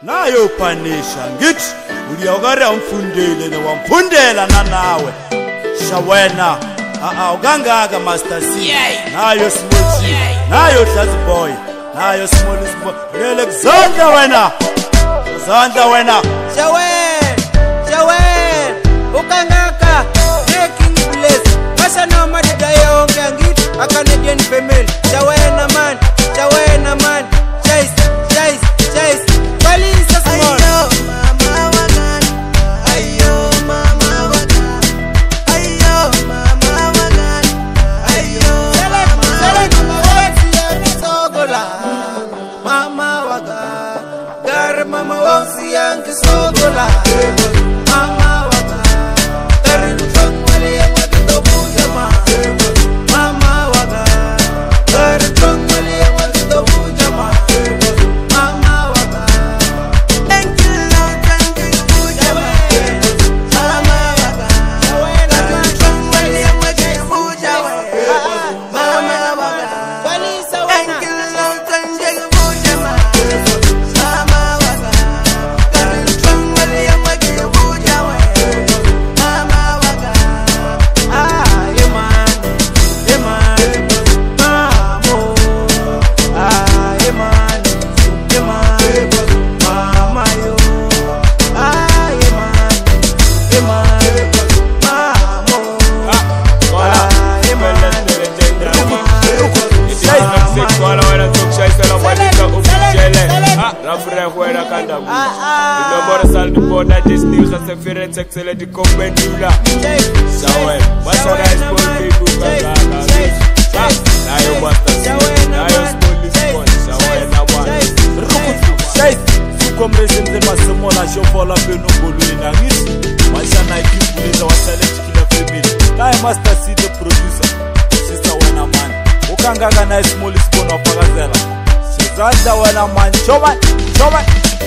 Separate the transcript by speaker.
Speaker 1: nayo panisha ngithi uliyokare umfundele newamfundela nanawe shawena ukangaka Master C nayo Smochi nayo Hlazi Boy nayo Small lele kuzandla wena
Speaker 2: Shawen ukangaka making bliss basa no madida yonke angithi a Canadian family Shawena man chase Balisa small Mama wonsi yanki sogola Mama waka Dari mchongwele ya wakito bujama Mama waka Dari mchongwele ya wakito bujama Mama waka Thank you bujama Mama waka Dari mchongwele ya wakito bujama Mama waka Thank you bujama
Speaker 3: Excellent Comendula. Shawen, what's your nice boy people? Now you Master C, now you Small Shawen,
Speaker 1: Chase, sukomresen de masemola jofola beno bolwena ngithi mashana ikipuleza watalent killer family. Naye Master C the producer. Sister wena man. Ukangaka na Small Spoon wapakazela. Sizandla wena man. Choma.